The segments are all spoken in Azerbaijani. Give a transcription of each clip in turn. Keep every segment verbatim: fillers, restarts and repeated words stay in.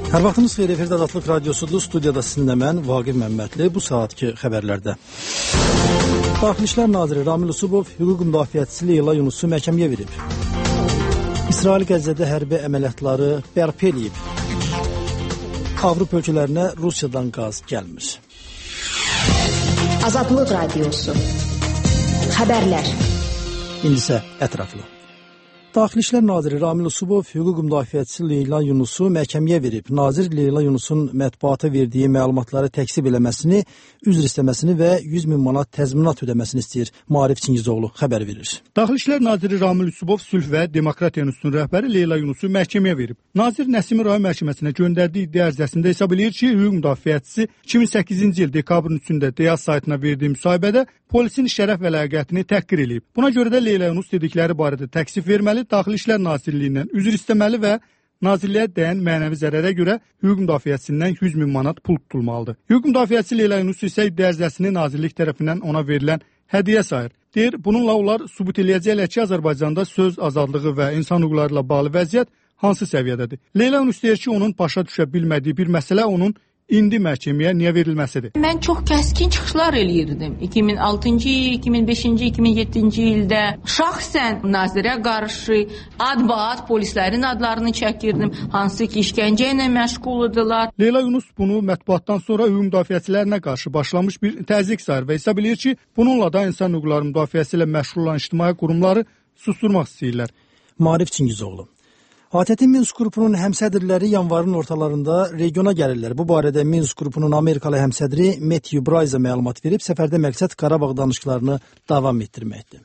Hər vaxtınız xeyir, efirdə Azadlıq Radiosudur. Studiyada sizinlə mən, Vaqif Məmmədli. Bu saatki xəbərlərdə. Daxili İşlər Naziri Ramil Usubov hüquq müdafiəçisi Leyla Yunusu məhkəməyə verib. İsrail Qəzzədə hərbi əməliyyatları bərpa eləyib. Avropa ölkələrinə Rusiyadan qaz gəlmir. Azadlıq Radiosu. Xəbərlər. İndi isə ətraflı. Daxili İşlər Naziri Ramil Usubov hüquq müdafiəçisi Leyla Yunusu məhkəməyə verib. Nazir Leyla Yunusun mətbuata verdiyi məlumatları təksib eləməsini, üzr istəməsini və yüz min manat təzminat ödəməsini istəyir. Maarif Çingizoğlu xəbər verir. Daxili İşlər Naziri Ramil Usubov Sülh və Demokratiya İnstitutunun rəhbəri Leyla Yunusu məhkəməyə verib. Nazir Nəsimi rayon məhkəməsinə göndərdiyi iddia ərizəsində hesab eləyir ki, hüquq müdafiəçisi iki min səkkizinci il dekabrın üçündə Deyaz saytına verdiyi müsahibədə polisin şərəf və ləyaqətini təhqir eləyib. Buna görə də Leyla Yunus dedikləri barədə təksif verməli, Daxili İşlər Nazirliyindən üzr istəməli və Nazirliyə dəyən mənəvi zərərə görə hüquq müdafiəçisindən yüz min manat pul tutulmalıdır. Hüquq müdafiəçisi Leyla Yunus isə iddia ərizəsini Nazirlik tərəfindən ona verilən hədiyyə sayır. Deyir, bununla onlar sübut eləyəcəklər ki, Azərbaycanda söz azadlığı və insan hüquqları ilə bağlı vəziyyət hansı səviyyədədir. Leyla Yunus deyir ki, onun başa düşə bilmədiyi bir məsələ onun indi məhkəməyə niyə verilməsidir? Mən çox kəskin çıxışlar eləyirdim. iki min altıncı, iki min beşinci, iki min yeddinci ildə şəxsən nazirə qarşı ad-baad polislərin adlarını çəkirdim, hansı ki işgəncə ilə məşğul idilər. Leyla Yunus bunu mətbuatdan sonra hüquq müdafiəçilərinə qarşı başlamış bir təzyiq sayır və hesab eləyir ki, bununla da insan hüquqları müdafiəsi ilə məşğul olan ictimai qurumları susturmaq istəyirlər. Maarif Çingizoğlu. A T T Minsk qrupunun həmsədrləri yanvarın ortalarında regiona gəlirlər. Bu barədə Minsk qrupunun Amerikalı həmsədri Matthew Bryce məlumat verib, səfərdə məqsəd Qarabağ danışıqlarını davam etdirməkdir.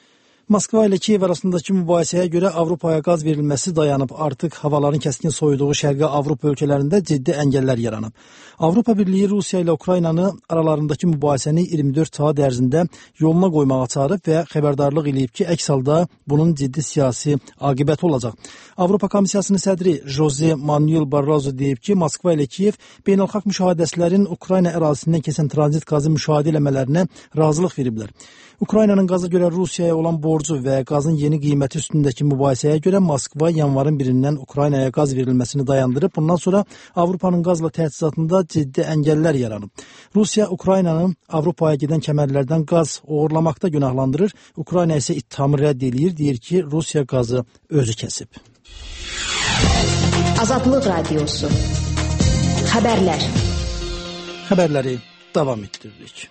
Moskva ilə Kiyev arasındakı mübahisəyə görə Avropaya qaz verilməsi dayanıb. Artıq havaların kəskin soyuduğu Şərqi Avropa ölkələrində ciddi əngəllər yaranıb. Avropa Birliyi Rusiya ilə Ukraynanı aralarındakı mübahisəni iyirmi dörd saat ərzində yoluna qoymağa çağırıb və xəbərdarlıq eləyib ki, əks halda bunun ciddi siyasi aqibəti olacaq. Avropa Komissiyasının sədri Jose Manuel Barroso deyib ki, Moskva ilə Kiyev beynəlxalq müşahidəçilərin Ukrayna ərazisindən keçən tranzit qazı müşahidə eləmələrinə razılıq veriblər. Ukraynanın qaza görə Rusiyaya olan borcu və qazın yeni qiyməti üstündəki mübahisəyə görə Moskva yanvarın birindən Ukraynaya qaz verilməsini dayandırıb. Bundan sonra Avropanın qazla təchizatında ciddi əngəllər yaranıb. Rusiya Ukraynanın Avropaya gedən kəmərlərdən qaz oğurlamaqda günahlandırır. Ukrayna isə ittihamı rədd eləyir, deyir ki, Rusiya qazı özü kəsib. Azadlıq Radiosu. Xəbərlər. Xəbərləri davam etdiririk.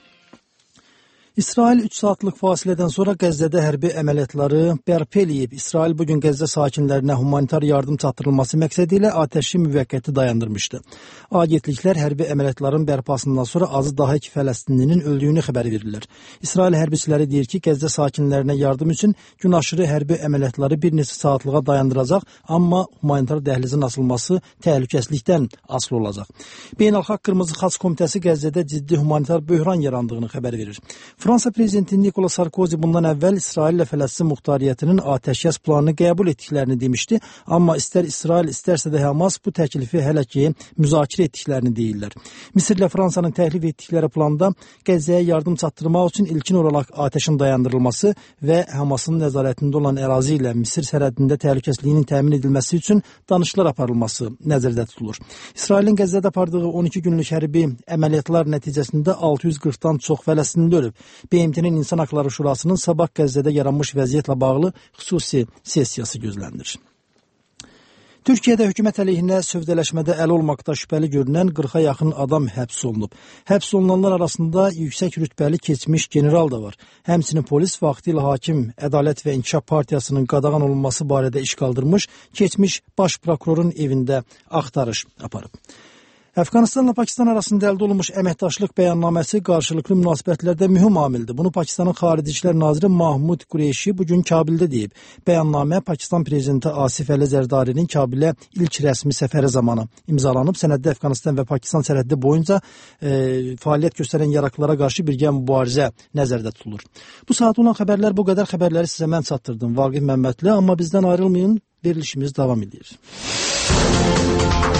İsrail üç saatlıq fasilədən sonra Qəzzədə hərbi əməliyyatları bərpa eləyib. İsrail bugün Qəzzə sakinlərinə humanitar yardım çatdırılması məqsədi ilə atəşi müvəqqəti dayandırmışdı. Agentliklər hərbi əməliyyatların bərpasından sonra azı daha iki Fələstinlinin öldüyünü xəbər verirlər. İsrail hərbçiləri deyir ki, Qəzzə sakinlərinə yardım üçün gün aşırı hərbi əməliyyatları bir neçə saatlığa dayandıracaq, amma humanitar dəhlizin açılması təhlükəsizlikdən asılı olacaq. Beynəlxalq Qırmızı Xaç Komitəsi Qəzzədə ciddi humanitar böhran yarandığını xəbər verir. Fransa prezidenti Nicolas Sarkozy bundan əvvəl İsrail ilə Fələstin muxtariyyətinin atəşkəs planını qəbul etdiklərini demişdi, amma istər İsrail, istərsə də Hamas bu təklifi hələ ki müzakirə etdiklərini deyirlər. Misir ilə Fransanın təklif etdikləri planda Qəzzəyə yardım çatdırmaq üçün ilkin olaraq atəşin dayandırılması və Hamasın nəzarətində olan ərazi ilə Misir sərhədində təhlükəsizliyinin təmin edilməsi üçün danışıqlar aparılması nəzərdə tutulur. İsrailin Qəzzədə apardığı on iki günlük hərbi əməliyyatlar nəticəsində altı yüz qırxdan çox Fələstinli ölüb. B M T-nin İnsan Haqları Şurasının sabah Qəzzədə yaranmış vəziyyətlə bağlı xüsusi sessiyası gözlənilir. Türkiyədə hökumət əleyhinə sövdələşmədə əl olmaqda şübhəli görünən qırxa yaxın adam həbs olunub. Həbs olunanlar arasında yüksək rütbəli keçmiş general da var. Həmçinin polis vaxtilə hakim Ədalət və İnkişaf Partiyasının qadağan olunması barədə iş qaldırmış, keçmiş baş prokurorun evində axtarış aparıb. Əfqanistanla Pakistan arasında əldə olunmuş əməkdaşlıq bəyannaməsi qarşılıqlı münasibətlərdə mühüm amildir. Bunu Pakistanın Xarici İşlər Naziri Mahmud Qureyşi bugün Kabildə deyib. Bəyannamə Pakistan prezidenti Asif Əli Zərdarinin Kabilə ilk rəsmi səfəri zamanı imzalanıb. Sənəddə Əfqanistan və Pakistan sərhədi boyunca e, fəaliyyət göstərən yaraqlara qarşı birgə mübarizə nəzərdə tutulur. Bu saat olan xəbərlər bu qədər. Xəbərləri sizə mən çatdırdım. Vaqif Məmmədli, amma bizdən ayrılmayın, verilişimiz davam edir.